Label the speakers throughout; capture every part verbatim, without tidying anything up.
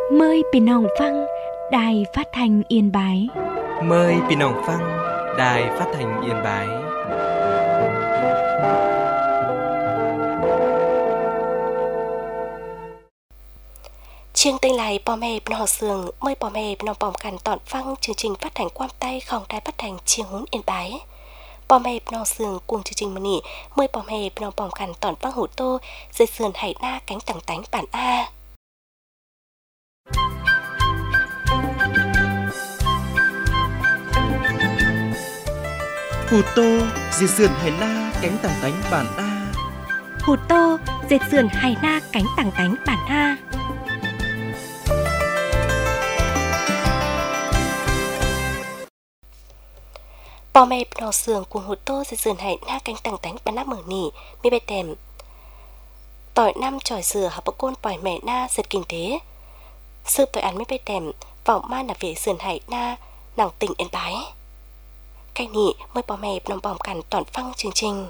Speaker 1: Mời Pì Nòng Phăng, Đài Phát thanh Yên Bái.
Speaker 2: Mời Pì Nòng Phăng, Đài Phát thanh Yên Bái.
Speaker 3: Chương tinh lại bò mè bò sườn mời bò mè bò bòm cằn tọn phăng chương trình phát hành quam tay không đài phát hành chiêng hún Yên Bái. Bò mè bò sườn cùng chương trình mani mời bò mè bò bòm cằn tọn phăng hủ tô dây sườn hải na cánh tẳng tánh bản A.
Speaker 4: Hủ tô dây sườn hải na cánh tẳng tánh bản A.
Speaker 1: Hủ tô dây sườn hải na cánh tẳng tánh bản A.
Speaker 3: Bò mè bò sườn cùng hủ tô dây sườn hải na cánh tẳng tánh bản A mở nỉ mi bê tèm tỏi năm tròi dừa học bậc côn bòi mẹ na giật kinh tế sư tỏi ăn mi bê tèm vọng man là về sườn hải na nàng tỉnh Yên Bái. Cái nỉ mời bò mè bò bòm cằn tọn phăng chương trình.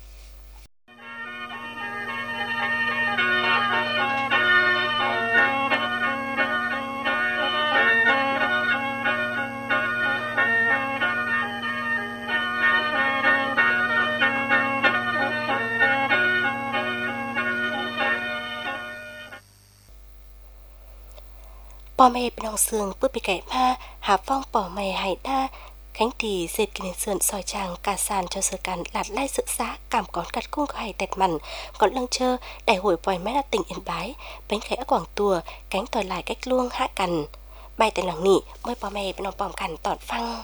Speaker 3: Bò mè bò sườn bước bị kẻ ma hạ phong bò mè hải na cánh thì dệt kinh sườn soi tràng cả sàn cho sơ cằn lạt lai sự xã cảm con cắt cung có hay tẹt mặn còn lăng chơ đại hội vòi mé là tỉnh Yên Bái bánh khẽ quảng tùa cánh tỏi lại cách luông hạ cằn bay tại làng nỉ mời bò mè bò bòm cằn tọn phăng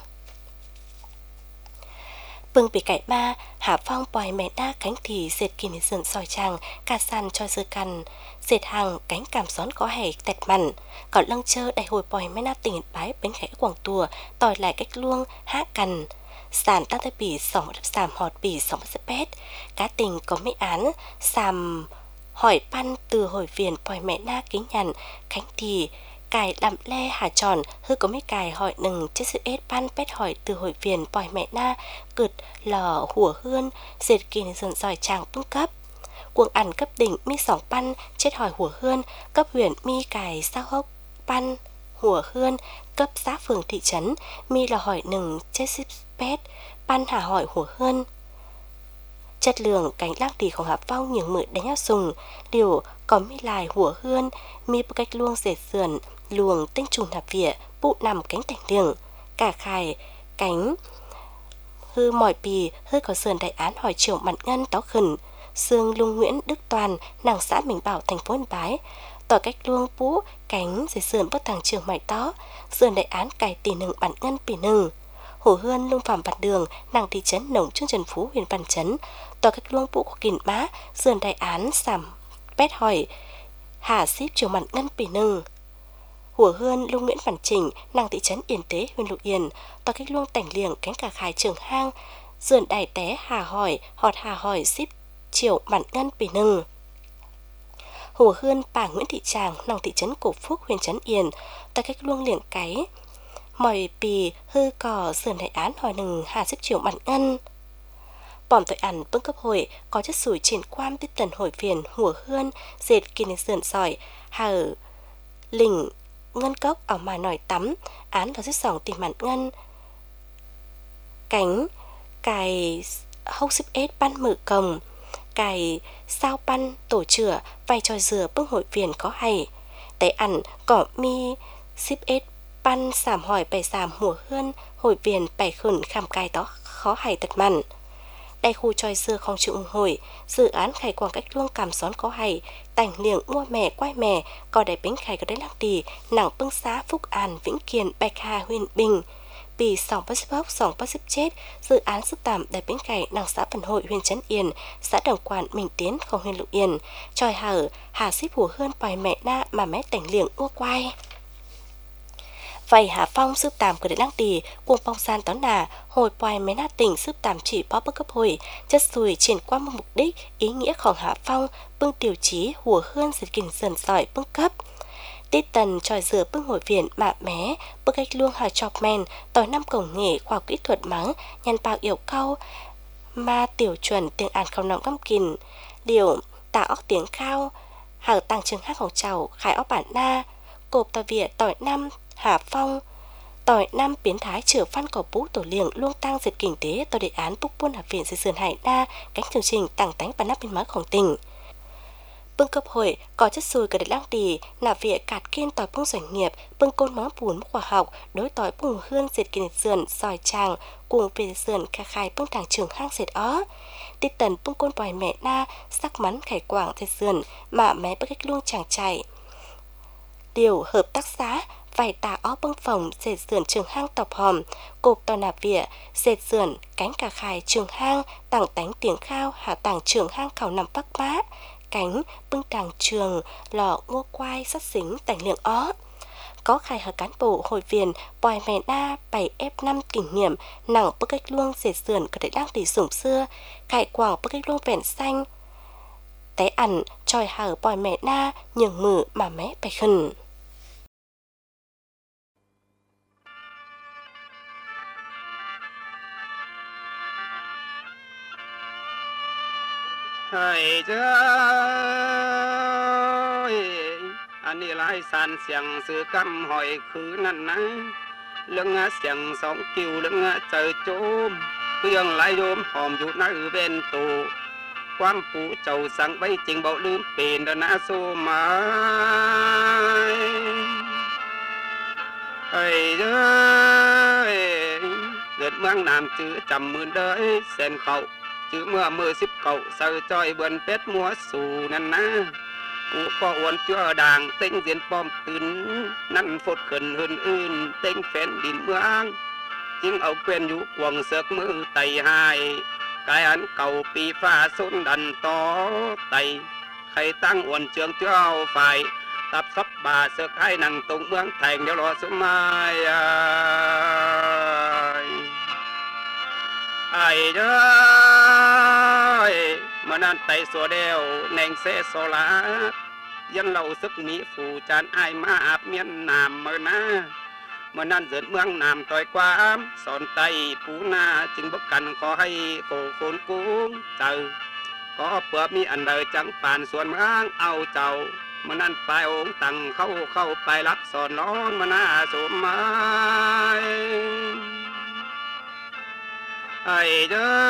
Speaker 3: bưng bị cải ma hạ phong bòi mẹ na cánh thì dệt kinh sườn soi tràng cả sàn cho sơ cằn dệt hàng cánh cảm xón có hẻ tẹt mặn còn lăng chơ đại hồi bòi mẹ na tỉnh Yên Bái bánh khẽ quảng tùa tỏi lại cách luông hạ cằn sàn tăng tới bỉ sòng đập sàm họt bỉ sòng bất pét cá tình có mấy án sàm hỏi pan từ hồi viền bòi mẹ na kính nhằn cánh thì cài đậm le hà tròn hư có mấy cài hỏi nừng chết sự ết pan pét hỏi từ hồi viền bòi mẹ na cực lò hùa hươn dệt kinh dần giỏi chàng tung cấp cuồng ẩn cấp đỉnh mi sòng pan chết hỏi hùa hươn cấp huyện mi cài sao hốc pan hùa hươn cấp xã phường thị trấn mi là hỏi nừng chết sự pét pan hà hỏi hùa hươn chất lượng cánh lăng tỉของHạ Phong những mượn đánh áo sùng điều có mi lại hùa hươn mi bộ cách luông dệt sườn luồng tinh trùng nạp vỉa bụ nằm cánh tảnh đường cả khải cánh hư mỏi pì hư có sườn đại án hỏi triệu mặn ngân tó khẩn xương lung Nguyễn Đức Toàn nàng xã Mình Bảo thành phố Yên Bái tỏ cách luông bũ cánh dệt sườn bất thằng trường mày tó sườn đại án cải tỷ nừng bản ngân pì nừng hổ hươn lung phạm bản đường nàng thị trấn nồng trương Trần Phú huyện Văn Chấn tỏ cách luông bũ của kìn má sườn đại án sảm pét hỏi hà ship trường mặn ngân pì nừng hùa hươn lung Nguyễn Văn Trình nàng thị trấn Yên Tế huyện Lục Yên tỏ cách luông tảnh liềng cánh cả khải trường hang sườn đại té hà hỏi họt hà hỏi ship triệu mặn ngân pì nừng hùa hươn bà Nguyễn Thị Tràng nàng thị trấn Cổ Phúc huyện Trấn Yên tỏ cách luông liệng cái mỏi pì hư cò sườn đại án hỏi nừng hà ship triệu mặn ngân bòm tội ẩn bưng cấp hội có chất sủi triển quan tiết tần hồi phiền hùa hươn dệt kinh sườn sỏi hà lỉnh ngân cốc ở mà nổi tắm án là giết sòng tìm mặn ngân cánh cài hốc xếp ết ban mở cồng cài sao ban tổ chửa vay tròi dừa bưng hội phiền có hay tế ẩn cỏ mi xếp ết ban sảm hỏi bày sảm hùa hươn hội phiền bày khẩn khảm cài đó khó hay tật mặn đại khu tròi dừa không chịu hồi dự án khải quảng cách luông cảm xón có hay tảnh liệng mua mè quay mè có đại bánh khải có đấy lăng tì nặng bưng xá Phúc An Vĩnh Kiền Bạch Hà huyện Bình bì sòng bắt bóc sòng bắt xếp chết dự án sức tạm đại bánh khải nặng xã Phần Hội huyện Trấn Yên xã Đồng Quản Mình Tiến không huyện Lục Yên tròi hở hà ship hùa hơn bài mẹ na mà mẹ tảnh liệng ua quay vậy Hạ Phong sư tạm của đại lăng tì cuồng phong san tón nà hồi poài mấy na tỉnh sư tạm chỉ bó bức cấp hồi chất sùi triển qua một mục đích ý nghĩaของHạ Phong bưng tiêu chí hùa hươn dịch kình dần sỏi bưng cấp tít tần tròi dừa bưng hồi viện mạ mé bưng cách luông hà chọc men tỏi năm cổng nghề khoa học kỹ thuật mắng nhằn bạc yểu câu ma tiểu chuẩn tiếng An không nóng căm kìn điều tả óc tiếng khao hở tăng trường hátของเจ้า khải óc bản na cộp tà vỉa tỏi năm Hà Phong tỏi năm biến thái chữa văn cỏ bú tổ liềng luông tăng diệt kinh tế tỏi đề án búc buôn hợp viện sự sườn hải đa cánh chương trình tặng tánh bản nắp biên máyของtỉnh bưng cấp hội có chất xùi cả để lang tì nạp viện cạt kiên tỏi bưng doanh nghiệp bưng côn món bùn khoa học đối tỏi bưng hương diệt kinh sườn sỏi tràng cùng về sườn kha khai bưng thẳng trường hang diệt ó tít tần bưng côn bòi mẹ na sắc mắn khải quảng diệt sườn mà mẹ bức cách luôn chàng chạy điều hợp tác xã vài tà ó bưng phòng dệt sườn trường hang tọc hòm cộp tò nạp vỉa dệt sườn cánh cà khai trường hang tảng tánh tiếng khao hạ tảng trường hang khảo nằm bắc mã cánh bưng tàng trường lò ngô quai sắt xính tảnh liệng ó có khai hợp cán bộ hội viên bòi mẹ na bảy ép năm kinh nghiệm nặng bức cách luông dệt sườn có thể đang tỉ sủng xưa khải quảng bức cách luông vẹn xanh té ẩn tròi hở bòi mẹ na nhường mử mà mé bạch khẩn
Speaker 5: Hãy chơi anh đi lại sàn xiềng sự căm hỏi khứ năn ná lưng xiềng sóng kiều lưng trời chôm tương lại dôm hòm dụ ná bên tù quan phủ chầu sang bay trình bộ lưm bền đơn ná xô mãi hãy chơi giật mang nam chữ chầm mươn đới sen khẩu chữ mưa mưa xếp cậu sờ trôi bươn pết múa xù năn ná u có uốn chưa đàng tinh diễn bom tűn năn phốt khẩn hơn ưn tinh phèn đìn mương chính ấu quen nhũ quần sớc mưa tay hai cái hắn cầu pi pha xôn đần to tay khay tăng uốn trường chưa phải tập sắp bà sớc hai nàng tụng mương thành đeo lo xuống mai ai ơi mà nan tay xua đeo neng xe xô lá dân lâu sức mỹ phù tràn ai mà áp miền nam mơ na mà nan dẫn mương nam tỏi qua sòn tay phú na chính bốc cằn khó hay khổ khốn cũng trời có bữa mi ăn đời chẳng bàn xuân mương ao chầu mà nan phải ống tầng khâu khâu phải lắc sòn lón mà na xuống mai ai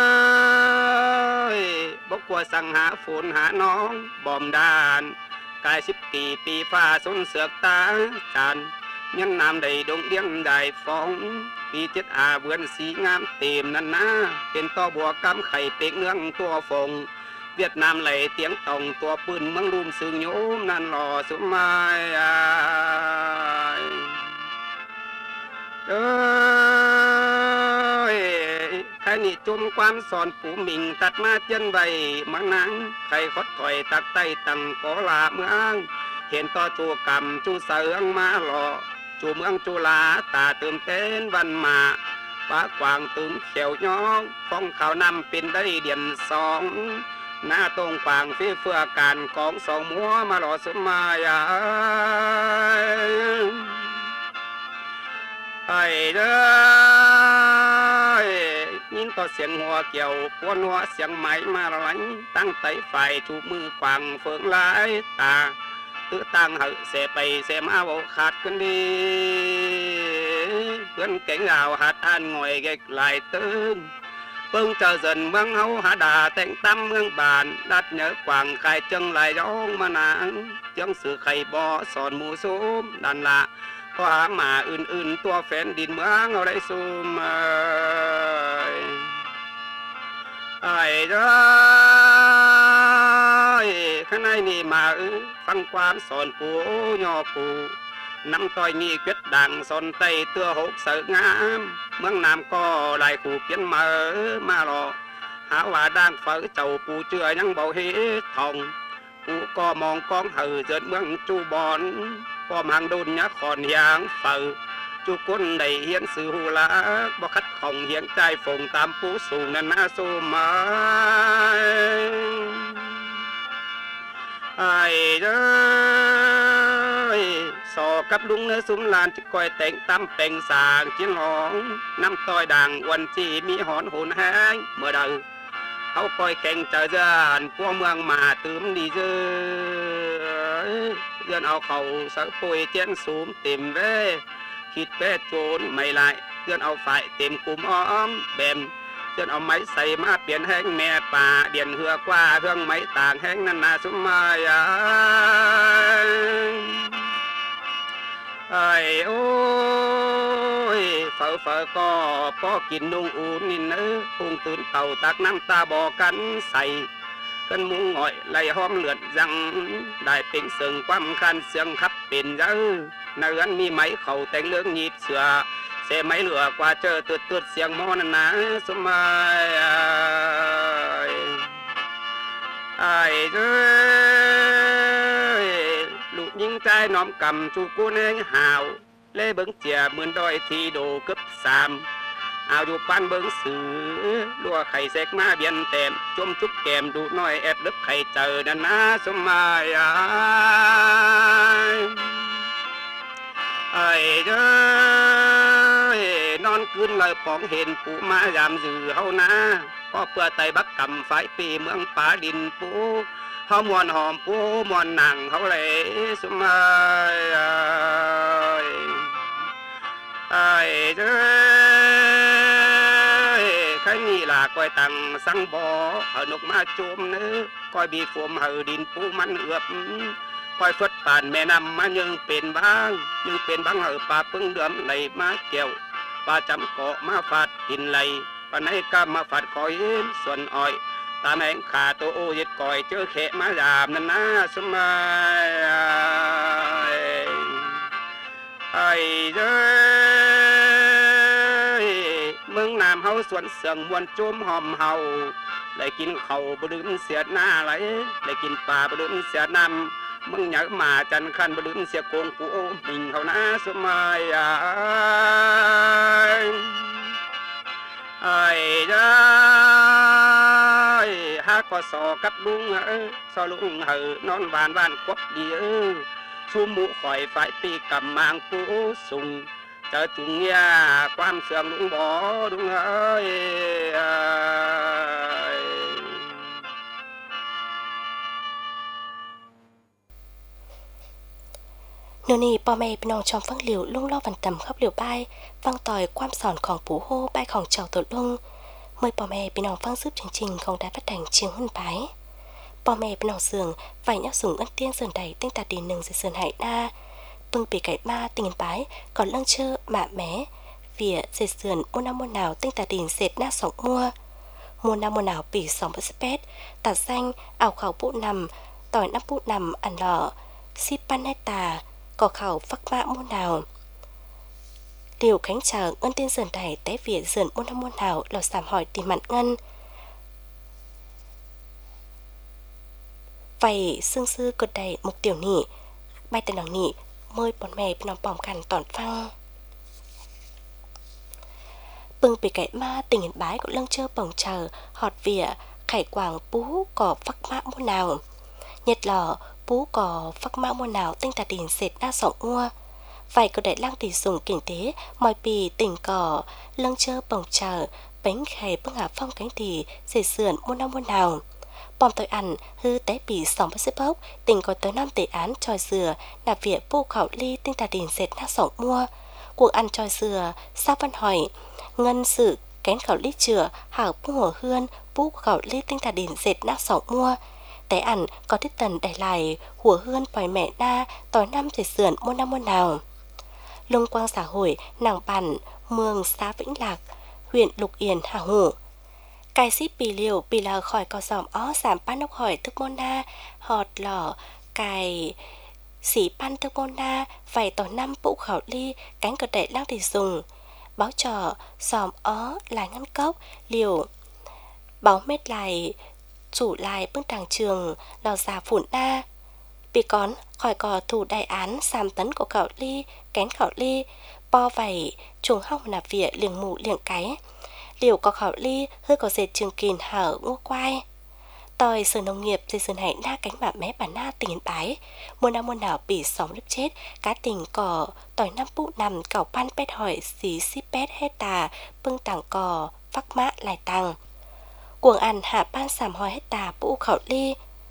Speaker 5: ơi bốc qua sang hạ phun hạ nón bòm đàn cài xếp kỳ pi pha xuân sược ta tràn nhân nam đầy đông điên đại phóng pi tiết à vườn xí ngam tìm năn ná bên to bùa cam khẩy tiếng nương tua phồng Việt Nam lấy tiếng tổng tua pươn măng đùm sương nhốm năn lò xuống mai ai ơi khai nị chôm quan sòn phủ mình tắt ma chân vầy mang nắng khai khót khỏi tắt tay tầng có là mương hiện to chùa cầm chu sở ăn ma lọ chùa mương chu lá tà tường tên văn mà phá quảng tướng khéo nhó phong khảo năm pin đây điện sóng na tông quảng phía phưa càn con sóng múa mà lọ sớm mai ai ơi nhìn to xiềng hoa kiều quân hoa xiềng máy mà lánh tăng tay phải chụp mưa quàng phượng lái ta tự tăng hự xe bày xe má bộ khát cân đi vươn cánh gào hạt an ngồi gạch lại tương bưng chờ dần mương hấu hạ đà tệnh tâm mương bàn đắt nhớ quàng khai chân lại gió mà nắng chân sự khay bò sòn mù xốm đàn lạ hoa mà ưn ưn tua phèn đìn mương ở đây xùm ơi ai ơi khăn này nì mà ư phăng quan sòn phú nhỏ phú năm tôi nghi quyết đảng sòn tây tưa hộp sợ ngám mương nam co lại khu kiến mở mà lọ hảo hòa đang phở chầu phú chưa nhăng bầu hế thòng phú co mong con hừ dợt mương chu bòn có mang đôn nhá khòn hiang phở chu quân đầy hiến sự hù lá bo khách khổng hiến trai phùng tam phú sùng nên na xô mai ai ơi sò cắp đúng nơi súng lan chỉ coi tệnh tâm tệnh sàng chiến hóng năm tôi đàng quần chỉ mỹ hòn hồn hang mở đầu hậu coi kênh trời dân qua mương mà tướm đi dơ ơi dân ao khẩu sợ bùi chén súm tìm về khít về trốn mày lại dân ao phải tìm cúm óm bèm dân ao máy xây má biển hẹn mẹ bà điện hừa qua hương máy tàng hẹn năn nà xuống mai ai ôi phở phở có có kín nung uốn nín ơ hung tươn tàu tác năm ta bò cắn say cơn muỗng ngọi lay hóm lượn răng đại tính sừng quăm khăn xương khắp biển dơ nơi gắn mi máy khẩu tánh lưỡng nhịp sửa xe máy lửa qua chờ tượt tượt xiềng mò nà ná xuống mai ai ơi lụt những trai nóm cầm chu cuốn anh hào lê bứng chè mươn đôi thi đồ cấp xàm áo dù pan bứng sử lùa khay xẹt má biển tèm chôm chúc kèm đủ nói ép đứt khay chờ nà ná xuống mai ai ai ơi non cươn lời phóng hình phụ má giảm dừ hâu ná có bữa tay bắc cầm phải pì mương phá đình phụ hó muôn hòm phụ muôn nàng hâu lệ xuống ơi ai ơi khai ni là coi tăng sang bò ở nục má chôm nữa coi bị phùm hờ đình phụ mắn ướp coi phất bàn mẹ nằm má nhưngเป็นบ้างnhưngเป็นบ้างhờ bà pưng đượm lầy má kẹo bà chấm cọ má phạt hình lầy bà nãy ca má phạt coi xuân ỏi ta mẹ khả tô ô dịch còi chớ khẽ má giảm nên ná xâm ai ai ơi mương nam hâu xuân sừng muôn chôm hòm hầu lại kín khẩu bờ đứm xiết na lại lại kín bà bờ đứm xiết nam mừng nhớ mà chân khăn bờ đứm xiết cuồng phụ mình hầu ná xâm ai ai ai ơi hát có sò cắp đúng hở sò lũng hở non bàn bàn quất đi ơ chu mũ khỏi phải pi cầm mang phụ sùng chờ chúng nghe quan sườn lũng bó đúng ơi
Speaker 3: nô nì bò mẹ bên nòng trong phăng liều lung lo văn tầm khắp liều bay văng tỏi quam sònของphủ hô bayของchào tổ lung mời bò mẹ bên nòng phăng giúp chương trình không đã phát hành chiếng huân bái bò mẹ bên nòng giường phải nhắc sủng ân tiên sườn đầy tinh tà đi nừng dưới sườn hải na bưng bị cải ma tình bái còn lăng chơ mạ mé vỉa dệt sườn mua năm mua nào tinh tà đình dệt na sóng mua mua năm mua nào bỉ sóng bất spét tà xanh ảo khảo bụ nằm tỏi nắp bụ nằm ăn lọ si pan hay tà có khảo phắc mạ mua nào liều khánh chờ ân tiên sườn đầy té vỉa sườn mua năm mua nào lò sàm hỏi tìm mặn ngân vậy xương sư cột đầy mục tiểu nỉ bay tên lòng nỉ mời bọn mẹ bên nòng bỏng khăn tỏn phăng bưng bị cải ma tình hình bái của lăng chơ bồng chờ họt vỉa khải quảng bú cỏ phắc mã mua nào nhật lò bú cỏ phắc mã mua nào tinh tà đình sệt na sọng mua vậy có đại lang tỷ dùng kinh tế mọi bì tỉnh cỏ lăng chơ bồng chờ bánh khải bưng hạ phong cánh thì dệt sườn mua năm mua nào bom tội ăn hư té bì sòng bát xếp bốc tỉnh có tới năm tệ án tròi dừa nạp viện bu khảo ly tinh tà đình dệt na sọng mua cuộc ăn tròi dừa sao văn hỏi ngân sự kén khảo ly chửa hảo bu hồ hươn bu khảo ly tinh tà đình dệt na sọng mua té ăn có thiết tần đẩy lại hùa hươn bòi mẹ na tỏi năm dệt sườn mua năm mua nào lung quang xã hội nàng bản mường xã Vĩnh Lạc huyện Lục Yên Hà Hồ cài xí bì liều bì lờ khỏi có dòm ó giảm pan nóc hỏi thức môn na họt lỏ cài xí pan thức môn na vài tỏ năm bụ khảo ly cánh cờ đẩy lang thì dùng báo trò dòm ó là ngăn cốc liều báo mết lại chủ lại bưng tràng trường lò già phủn na bị con khỏi cò thủ đại án xàm tấn của khảo ly kén khảo ly po vảy chuồng hong nạp vỉa liềng mù liềng cái liều có khảo ly hơi có dệt trường kìn hở ngô quai tòi sở nông nghiệp dây sườn hải na cánh bả mé bản na tỉnh bái mua năm mua nào bị sóng lớp chết cá tình cỏ tỏi năm bụ nằm cảo pan pét hỏi xí xí pét hết tà bưng tảng cò phắc mã lại tăng cuồng ăn hạ pan sàm hỏi hết tà bụ khảo ly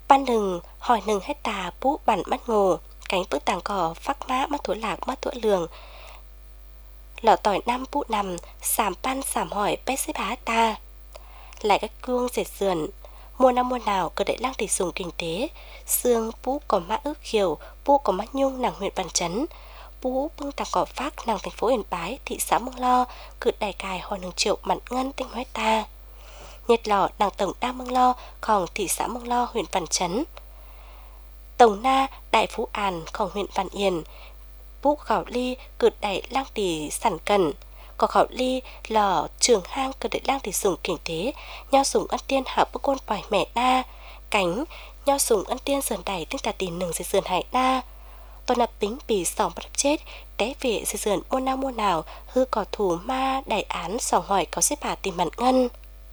Speaker 3: ban đừng hỏi nừng hết tà bú bản mắt ngồ cánh bước tàng cỏ phắc má mắt thủa lạc mắt thủa lường lọ tỏi năm bú nằm sàm pan sàm hỏi bé xếp há ta lại các gương dệt sườn mua năm mua nào cơ đại lang thì dùng kinh tế xương bú có mã ước khiều bú có mắt nhung nàng huyện Bản Chấn bú bưng tàng cỏ phát nàng thành phố Yên Bái thị xã Mương Lo cự đại cài hỏi nừng triệu mặn ngân tinh hóa ta nhiệt lọ nàng tổng đa Mương Lo còn thị xã Mương Lo huyện Bản Chấn tổng na đại phú An còn huyện Văn Yên bú khảo ly cự đại lang tỷ sản cần có khảo ly lò trường hang cự đại lang tỷ dùng kinh tế nho dùng ân tiên hạ bức côn bài mẹ na cánh nho dùng ân tiên sườn đẩy tinh tà tiền nừng dây sườn hải na toàn lập tính bị sòng bắt chết té về dây sườn mua nào mua nào hư cỏ thủ ma đại án sòng hỏi có xếp bà tìm mặn ngân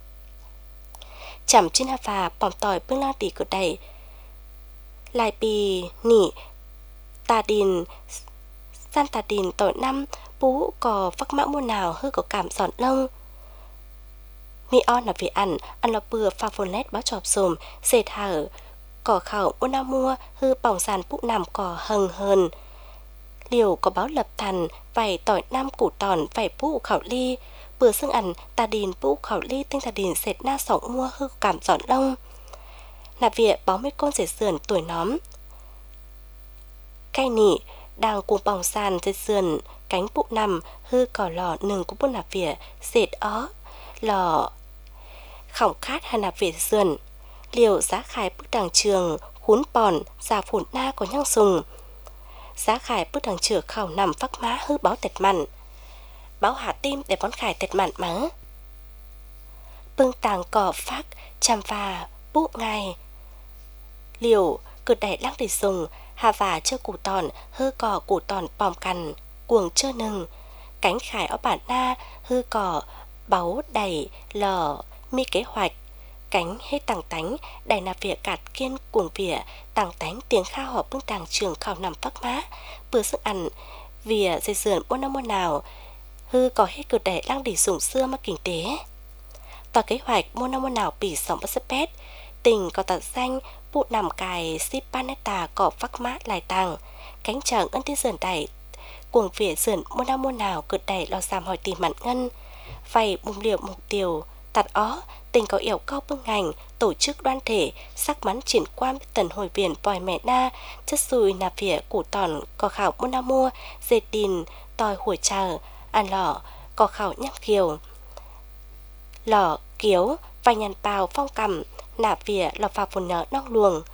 Speaker 3: chẩm trên hạ phà bỏng tỏi bưng lang tỷ cự đẩy lại bì nỉ tà đình san tà đình tội năm bú có phắc mã mua nào hư có cảm giòn lông mi on là vì ăn ăn là bừa pha phôn lét báo chọp xùm dệt hở cỏ khảo mua nào mua hư bỏng sàn bụng nằm cỏ hừng hơn liều có báo lập thần vảy tỏi năm củ tòn vảy bú khảo ly bừa xương ăn tà đình bú khảo ly tinh tà đình dệt na sỏng mua hư cảm giòn lông là việc báo mấy con dệt sườn tuổi nóm cây nỉ đang cùng bỏng sàn dệt sườn cánh bụ nằm hư cỏ lò nừng của buôn nạp vỉa dệt ó lò khỏng khát hay nạp vỉa sườn liều giá khải bức đằng trường khún bòn già phủn na có nhang sùng giá khải bức đằng trường khảo nằm phắc má hư báo tẹt mặn báo hạ tim để bón khải tẹt mặn mắng bưng tàng cỏ phát chăm và bụ ngay liều cực đại lăng để dùng hà và chơ củ tòn hư cỏ củ tòn bòm cằn cuồng chơ nừng cánh khải ở bản na hư cỏ báu đầy lò mi kế hoạch cánh hết tàng tánh đầy nạp việc cạt kiên cuồng vỉa tàng tánh tiếng kha họp bưng tàng trường khảo nằm phắc má bữa sức ăn vỉa dây sườn buôn năm mua nào hư có hết cực đại lăng để dùng xưa mà kinh tế tòa kế hoạch mua năm mua nào bỉ sóng bất sấp pét tình có tật danh bụ nằm cài sipaneta cỏ phắc mát lại tàng cánh chẳng ân tiên sườn đẩy cuồng vỉa sườn mua nào mua nào cực đẩy lo giảm hỏi tìm mặn ngân vầy mùng liều mục tiêu tạt ó tình có yểu cao bưng ngành tổ chức đoan thể sắc mắn triển quan tần hồi viền pòi mẹ na chất xùi nạp vỉa củ tòn có khảo mua nào mua dê tin tòi hủi chờ ăn lỏ có khảo nhắc kiều lỏ kiếu và nhàn bào phong cầm nạp vỉa lò phà phồn nở nong luồng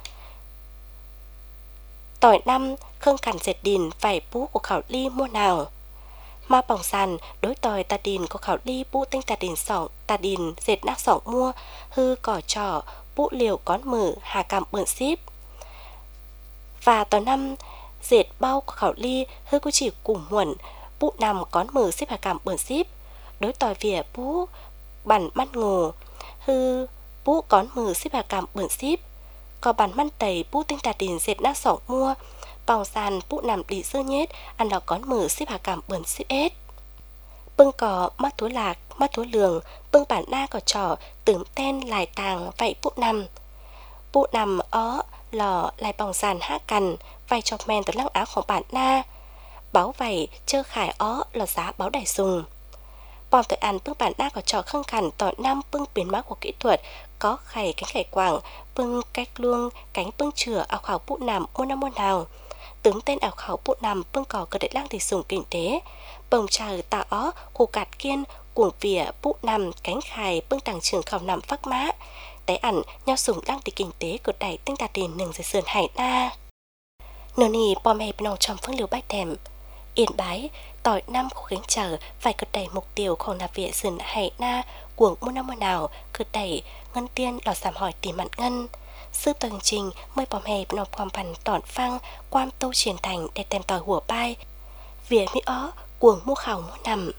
Speaker 3: tỏi năm khương cằn dệt đìn vảy bú của khảo ly mua nào ma bỏng sàn đối tỏi tà đìn của khảo ly bú tinh tà đìn sỏng tà đìn dệt nát sỏng mua hư cỏ trò bú liều cón mử hà cảm bươn ship và tỏi năm dệt bao của khảo ly hư có chỉ cùng muộn bú nằm cón mử ship hà cảm bươn ship đối tỏi vỉa bú bản mắt ngồ hư bú cón mử ship hà cảm bươn ship có bản măn tẩy bú tinh tà đình dệt nát sỏng mua bỏng sàn bú nằm đi sơ nhết ăn lò cón mử ship hà cảm bươn ship ết bưng cỏ mắt thúa lạc mắt thúa lường bưng bản na cỏ trò tưởng ten lại tàng vậy bú nằm bú nằm ó lò lại bỏng sàn hạ cằn vay chọc men từ lăng áoของbản na báo vầy chơ khải ó lò giá báo đài dùng bòm tội ăn bưng bản na cỏ trò khăng cằn tỏi năm bưng biến mã của kỹ thuật có khải cánh khải quảng bưng cách luông cánh bưng chửa áo khảo bụ nằm mua năm mua nào tướng tên áo khảo bụ nằm bưng cỏ cơ đại lang thì dùng kinh tế bồng chờ tạ ó khu cạt kiên cuồng vỉa bụ nằm cánh khải bưng tàng trường khảo nằm phắc má té ẩn nhau dùng lang thì kinh tế của đẩy tinh tà tiền nừng dưới sườn hải na nửa nì bom hẹp nòng trong phương liều bách thèm Yên Bái tỏi năm khu gánh chờ phải cực đẩy mục tiêuของnạp viện sườn hải na cuồng mua năm mua nào cực đẩy ngân tiên đỏ giảm hỏi tìm mặn ngân sư tầng trình mời bòm hẹp nộpความพันtỏn phăng quan tô truyền thành để tem tỏi hùa bai vỉa mỹ ó cuồng mua khảo mua nằm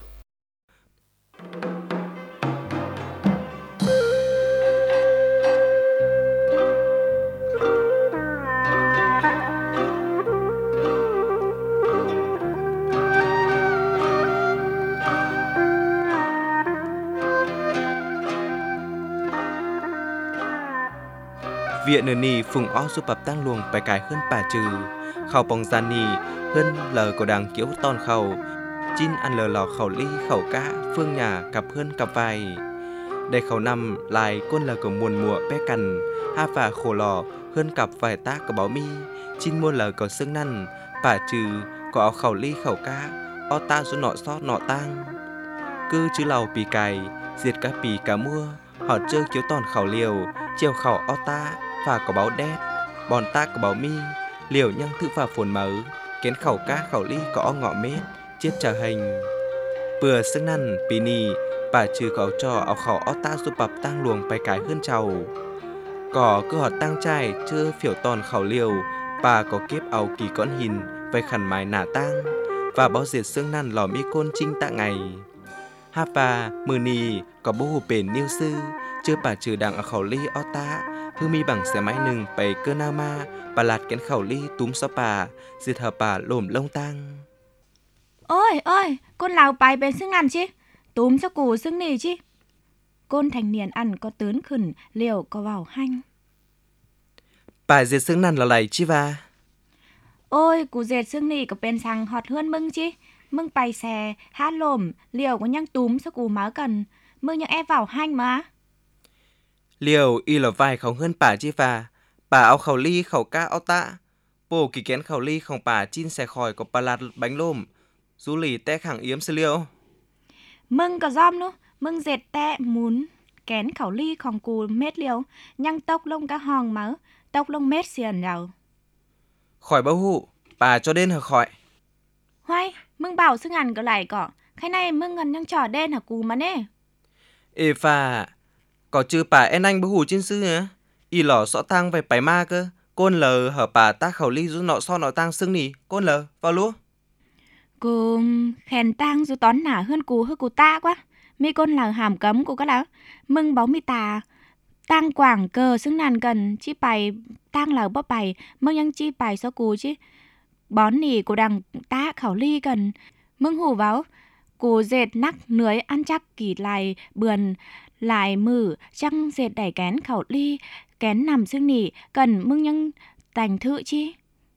Speaker 2: viện nửa nì phùng ó giúp bập tăng luồng bài cái hơn bà trừ khẩu bóng gian nì hơn lờ của đàng kiểu ton khẩu chín ăn lờ lò khẩu ly khẩu cá phương nhà cặp hơn cặp vai để khẩu năm lại côn là của muôn mùa bé cằn ha và khổ lò hơn cặp vài tác của báo mi chín muôn lờ có xương năn bà trừ có áo khẩu ly khẩu cá o ta số nọ sót nọ tang cứ chứ lầu pì cày diệt cá pì cá mua họ chơi chiếu toàn khẩu liều chiều khẩu o ta và có báo đét bòn ta có báo mi liều nhăng thư và phồn mớ kén khẩu cá khẩu ly có o ngọ mết chết trở hình bừa xương năn pì nì bà trừ có cho áo khẩu o ta giúp bập tăng luồng bài cái hơn trầu có cứ họ tăng trai chưa phiểu toàn khẩu liều bà có kiếp áo kỳ con hình vây khẩn mái nả tang và báo diệt xương năn lò mi côn trinh tạ ngày ha và mờ nì có bố hù bền niêu sư chưa bà trừ đằng ở khẩu ly o ta hư mi bằng xe máy nừng bày cơ na ma bà lạt kén khẩu ly túm xó bà diệt hợp bà lồm lông tang
Speaker 6: Ôi ôi con lào bài bên xương ăn chứ túm cho củ xương nì chứ con thành niên ăn có tớn khẩn liều có vào hanh
Speaker 2: bà diệt xương năn là lầy chi va
Speaker 6: ôi củ dệt xương nì có bên sang hot hơn mưng chứ mưng bày xe hát lồm liều có nhăng túm cho củ má cần mưng nhăng ép vào hanh mà
Speaker 2: liều y là vai khẩu hơn bà chi va bà áo khẩu ly khẩu cá áo tạ bồ kỳ kén khẩu ly không bà chín xe khỏi có bà lạt bánh lôm du lì té khẳng yếm sư liều
Speaker 6: mưng có giom nữa mưng dệt tẹ muốn kén khẩu lyของกูเม็ดเลียวยังตกลงกะหองมาตกลงเม็ดเสียนเรา
Speaker 2: khỏi bao hụ bà cho đến hờ khỏi
Speaker 6: Hoài, mưng bảo xưng ăn có lại cỏ cái này mưng ngầnยังtrò đen hả cú mà nè
Speaker 2: ê pha có chứ bà en anh bao hụ trên sư nhá y lỏ sọ tang về bài ma cơ côn lờ hở bà ta khẩu ly rút nọ so nọ tang xưng nỉ côn lờ vào lúa
Speaker 6: cô khen tang dù tón nả hơn cú hơn cú ta quá mi con là hàm cấm của các lão mưng báo mi tà tang quảng cờ xưng nàn cần chi bài tang là bóp bài mưngยังchi bài so cú chứ bón nỉ của đằng ta khẩu ly cần mưng hủ báo cú dệt nắc nưới ăn chắc kỳ lại bườn lại mử trăng dệt đẩy kén khẩu ly kén nằm xưng nỉ cần mưngยังtành thự chi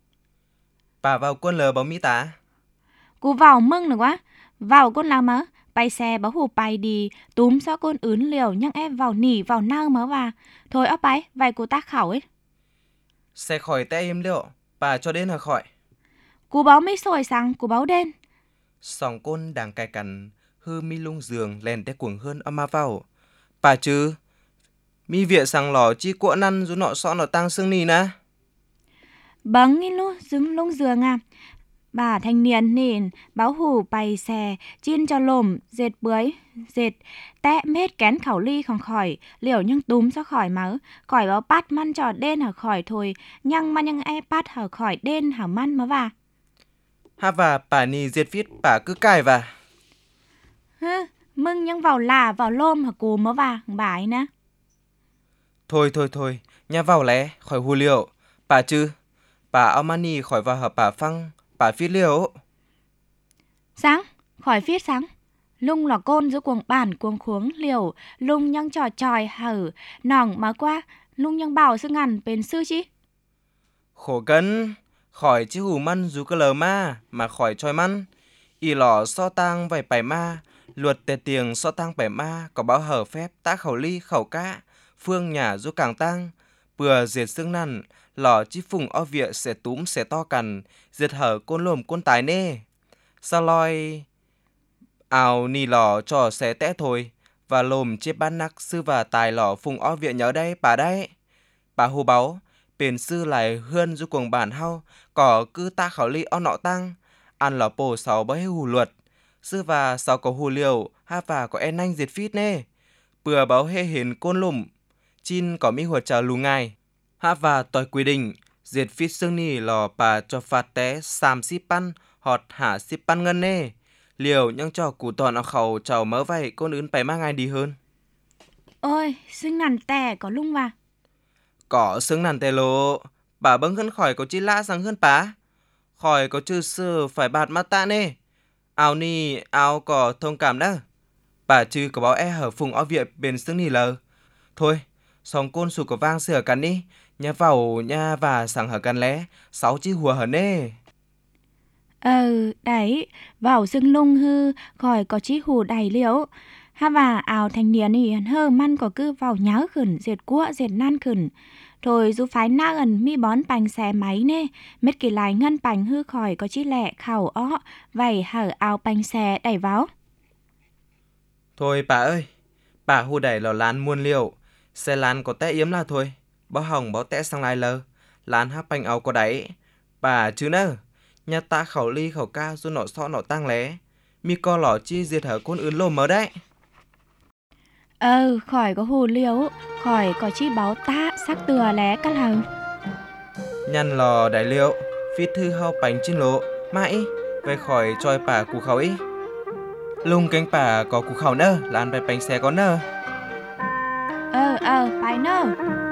Speaker 2: bà vào côn lờ báo mỹ tá
Speaker 6: cú vào mưng nữa quá vào con làm mớ bay xe báo hù bay đi túm sao con ướn liều nhăng em vào nỉ vào nao mớ và thôi ấp bay vài cú tác khẩu ấy
Speaker 2: xe khỏi té im liệu bà cho đến hờ khỏi
Speaker 6: cú báo mấy sồi sang cú báo đen
Speaker 2: sòng côn đàng cài cằn hư mi lung giường lèn té cuồng hơn âm ma vào bà chứ mi viện sang lò chi cuộn năn rú nọ sọ nọ tang xương nì na
Speaker 6: bấng đi luôn dứng lung giường à bà thanh niên nền báo hù bay xe chiên cho lồm dệt bưới dệt tẹ mết kén khẩu ly không khỏi liều nhăng túm ra khỏi máu khỏi báo bắt man trò đen hở khỏi thôi nhăng mà nhăng e bắt hở khỏi đen hở man mà và
Speaker 2: ha và bà nì diệt viết bà cứ cài và
Speaker 6: hứ mưng nhăng vào là vào lôm hở cù mà và bà ấy nè
Speaker 2: thôi thôi thôi nhà vào lé khỏi hù liệu bà chứ bà ao mani khỏi vào hợp bà phăng bà viết liệu
Speaker 6: sáng khỏi viết sáng lung là côn giữa cuồng bản cuồng khuống liều lung nhăng trò tròi hở nòng mà qua lung nhăng bảo sư ngàn bên sư chi
Speaker 2: khổ cân khỏi chứ hù măn dù cơ lờ ma mà khỏi trôi măn y lò so tang vầy bài ma luật tề tiền so tang bài ma có báo hở phép tá khẩu ly khẩu cá phương nhà du càng tang bừa diệt xương năn lò chi phùng o vịa sẽ túm sẽ to cằn diệt hở côn lồm côn tài nê sao loi ào nì lò trò sẽ té thôi và lồm chết ban nắc sư và tài lò phùng o vịa nhớ đây bà đây bà hù báo bền sư lại hươn du cuồng bản hao cỏ cứ ta khẩu ly o nọ tăng ăn lò bồ sáu bấy hù luật sư và sáu có hù liều ha và có en anh diệt phít nê bừa báo hê hiền côn lùm chin có mi huột trà lù ngài ha và tỏi quy định diệt phít xương nì lò bà cho phạt té xàm xíp pan họt hả xíp pan ngân nê liều nhưng cho củ toàn ở khẩu chào mớ vậy con ướn phải mang ai đi hơn
Speaker 6: ôi xương nằn tè có lung và
Speaker 2: có xương nằn tè lộ bà bưng hơn khỏi có chi lã sang hơn bá khỏi có chư sư phải bạt mắt tạ nê áo ni áo có thông cảm đó bà chư có báo e hở phùng o viện bên xương nì lờ thôi sòng côn sụt có vang sửa cắn đi nhà vào nhà và sang hở can lé sáu chi hùa hở nê.
Speaker 6: Ừ, đấy, vào rừng lung hư, khỏi có chí hù đầy liễu. Ha và ảo thanh niên ý hơ man có cứ vào nhớ khẩn, dệt cua, dệt nan khẩn. Thôi dù phái na ẩn mi bón bánh xe máy nè, mết kỳ lại ngân bánh hư khỏi có chí lẹ khảo ó, vậy hở ảo bánh xe đẩy vào.
Speaker 2: Thôi bà ơi, bà hù đẩy lò lán muôn liều, xe lán có té yếm là thôi, báo hỏng báo té sang lại lờ, lán hát bánh áo có đáy, bà chứ nơ, nhà ta khẩu ly khẩu ca dù nọ sọ nọ tăng lé, mi co lỏ chi diệt hở con ươn lô mớ đấy.
Speaker 6: Ừ, khỏi có hù liễu, khỏi có chí báo ta sắc từa lé các lầu.
Speaker 2: Nhăn lò đại liệu, viết thư hao bánh trên lộ, mãi, về khỏi trôi bà cụ khẩu ý. Lung cánh bà có cụ khẩu nơ, lán bài bánh xe có nơ.
Speaker 6: Ờ, ờ, phải nơ.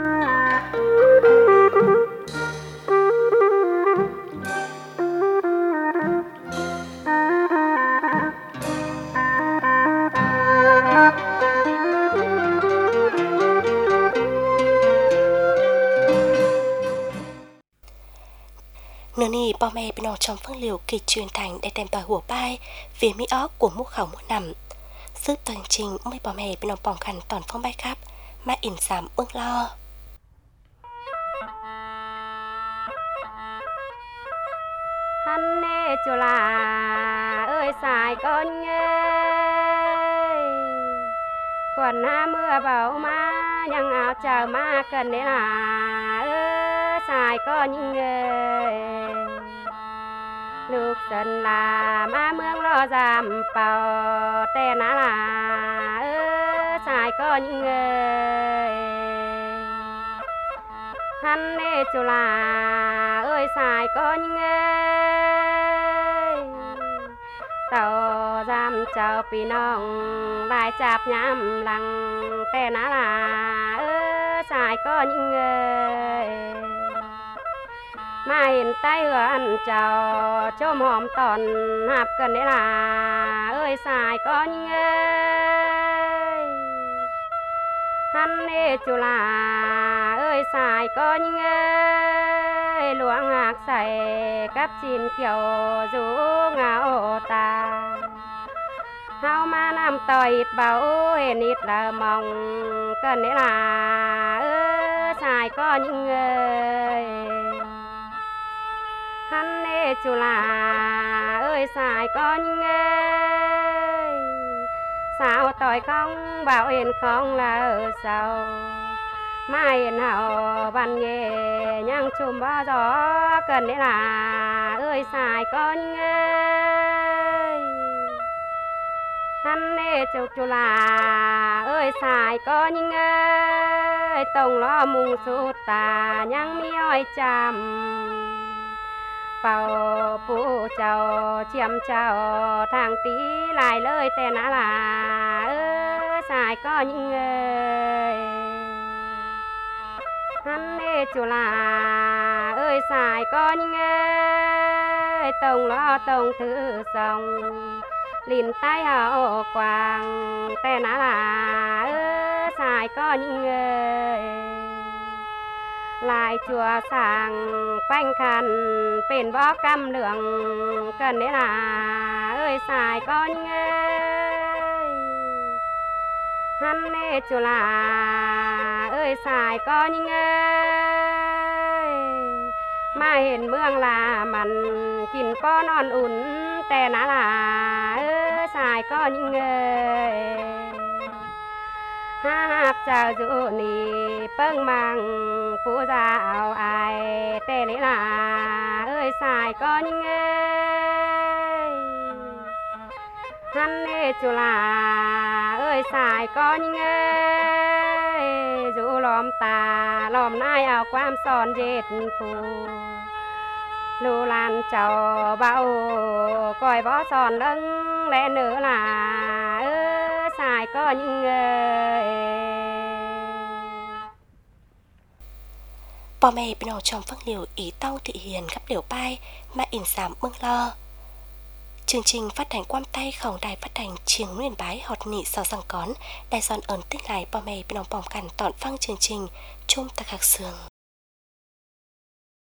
Speaker 3: Nửa nì bò mẹ bên nòng trong phương liều kỳ truyền thành để đem tỏi hùa bay vì mỹ óc của mũ khẩu mỗi nằm. Sức tần trình mới bò mẹ bên nòng bỏng khăn toàn phong bay khắp mà in giảm ưng lo.
Speaker 7: Hắn nê cho là ơi xài con ơi, còn ha mưa bão ma nhằng áo chờ ma cần đấy là ơi xài con ơi, lúc dần là ma mương lo giảm bào tên là ơi xài con ơi, hắn nê cho là ơi xài con ơi, tàu giam chào pi nong lại chạp nhám lăng tên là ơi xài con ơi, mà hiện tay hưởng chào chôm hòm tòn hạp cần đấy là ơi xài con ơi, hắn nê chú là ơi xài con ơi, luống hạc xài cắp chín kiểu rú ngạo ta, hao ma nam tỏi ít bảo hên ít là mong cần đấy là ơi xài con ơi, hắn nê chú là ơi xài con ơi, sao tỏi không bảo hiền không là sao mà hiền hậu ban nghề nhang chùm bao gió cần đấy là ơi xài con ơi, hắn nê châu chú là ơi xài con ơi, tổng lo mùng sút tà nhang mi oi chăm bảo phụ chào chiêm chào thằng tí lại lời tên là ơi xài con ơi, hắn nê chú là ơi xài con ơi, tổng lo tổng thứ sòng liền tay hậu quàng tên là ơi xài con ơi, lại chùa sang quanh khăn bên bó cam lượng cần đấy là ơi xài con ơi, hắn nê chùa là ơi xài con ơi, mà hiện mương là mặn kín có non ủn tên là ơi xài con ơi, hát chào dụ nì bâng mang phú dạo ai tên ấy là ơi xài con ơi, hắn nê chú là ơi xài con ơi, dụ lòm tà lòm nai áo quam son dệt phù lù lan chào bao coi bó son lưng lẽ nữa là ơi xài con ơi.
Speaker 3: Bò mẹ bên nòng trong phương liều ý tông thị hiền gấp liều bay mà in giảm mương lo. Chương trình phát hành quam tay khổng đài phát hành chiếng nguyên bái họt nị sau răng cón đài giòn ẩn tích lại bò mẹ bên nòng bỏng cằn tọn phăng chương trình chung ta khạc sường.